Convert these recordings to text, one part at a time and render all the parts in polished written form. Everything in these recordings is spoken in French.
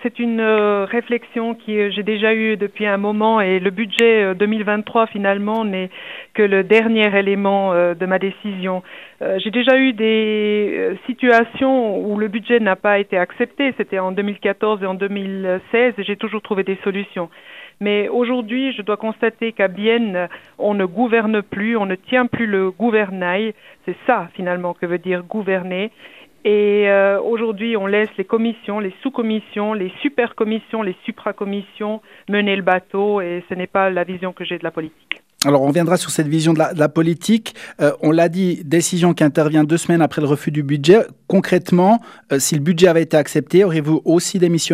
c'est une réflexion que j'ai déjà eue depuis un moment et le budget 2023 finalement n'est que le dernier élément de ma décision. J'ai déjà eu des situations où le budget n'a pas été accepté, c'était en 2014 et en 2016 et j'ai toujours trouvé des solutions. Mais aujourd'hui, je dois constater qu'à Bienne, on ne gouverne plus, on ne tient plus le gouvernail. C'est ça finalement que veut dire gouverner. Et aujourd'hui, on laisse les commissions, les sous-commissions, les super-commissions, les supra-commissions mener le bateau et ce n'est pas la vision que j'ai de la politique. Alors, on reviendra sur cette vision de la politique. On l'a dit, décision qui intervient 2 semaines après le refus du budget. Concrètement, si le budget avait été accepté, auriez-vous aussi démissionné ?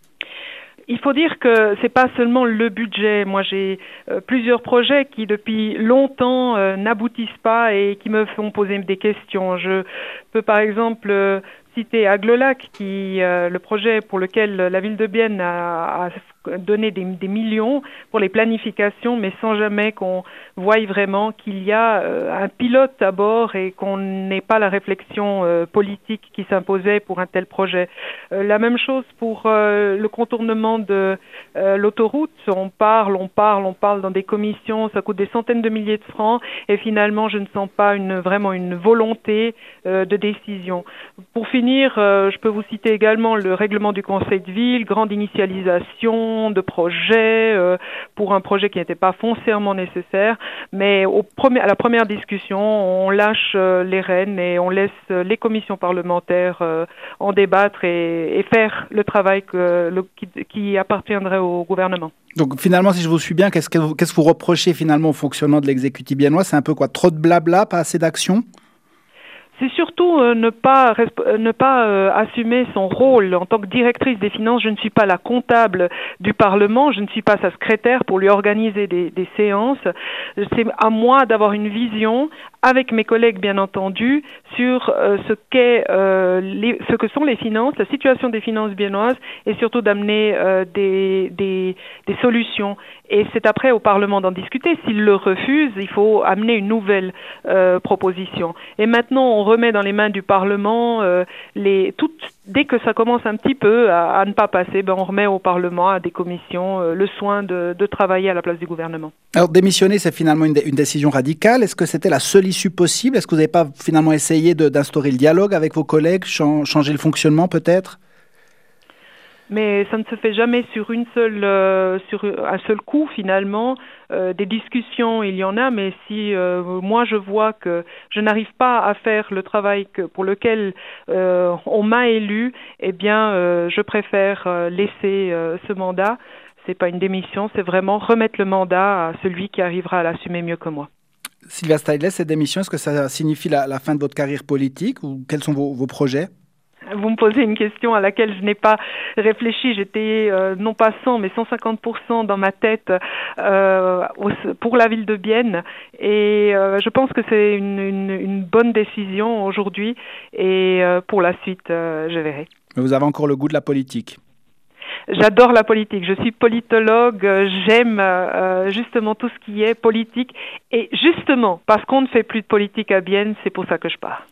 Il faut dire que c'est pas seulement le budget. Moi, j'ai plusieurs projets qui, depuis longtemps, n'aboutissent pas et qui me font poser des questions. Je peux, par exemple, citer Aglolac, le projet pour lequel la ville de Bienne a donné des millions pour les planifications, mais sans jamais qu'on voie vraiment qu'il y a un pilote à bord et qu'on n'ait pas la réflexion politique qui s'imposait pour un tel projet. La même chose pour le contournement de l'autoroute. On parle dans des commissions, ça coûte des centaines de milliers de francs et finalement je ne sens pas vraiment une volonté de décision. Pour finir, je peux vous citer également le règlement du Conseil de ville, grande initialisation de projets pour un projet qui n'était pas foncièrement nécessaire, mais à la première discussion, on lâche les rênes et on laisse les commissions parlementaires en débattre et faire le travail qui appartiendrait au gouvernement. Donc finalement, si je vous suis bien, qu'est-ce que vous reprochez finalement au fonctionnement de l'exécutif biennois ? C'est un peu quoi ? Trop de blabla, pas assez d'action ? C'est surtout ne pas assumer son rôle en tant que directrice des finances. Je ne suis pas la comptable du Parlement, je ne suis pas sa secrétaire pour lui organiser des séances. C'est à moi d'avoir une vision avec mes collègues bien entendu sur ce que sont les finances, la situation des finances biennoises et surtout d'amener des solutions. Et c'est après au Parlement d'en discuter. S'il le refuse, il faut amener une nouvelle proposition. Et maintenant, on remet dans les mains du Parlement dès que ça commence un petit peu à ne pas passer, on remet au Parlement, à des commissions, le soin de travailler à la place du gouvernement. Alors démissionner, c'est finalement une décision radicale. Est-ce que c'était la seule issue possible ? Est-ce que vous n'avez pas finalement essayé d'instaurer le dialogue avec vos collègues, changer le fonctionnement peut-être ? Mais ça ne se fait jamais sur un seul coup finalement. Des discussions, il y en a, mais si moi je vois que je n'arrive pas à faire le travail pour lequel on m'a élu, eh bien je préfère laisser ce mandat. C'est pas une démission, c'est vraiment remettre le mandat à celui qui arrivera à l'assumer mieux que moi. Sylvia Steidlez, cette démission, est-ce que ça signifie la fin de votre carrière politique ou quels sont vos projets ? Vous me posez une question à laquelle je n'ai pas réfléchi. J'étais non pas 100 mais 150% dans ma tête pour la ville de Bienne et je pense que c'est une bonne décision aujourd'hui et pour la suite, je verrai. Mais vous avez encore le goût de la politique ? J'adore la politique. Je suis politologue. J'aime justement tout ce qui est politique et justement parce qu'on ne fait plus de politique à Bienne, c'est pour ça que je pars.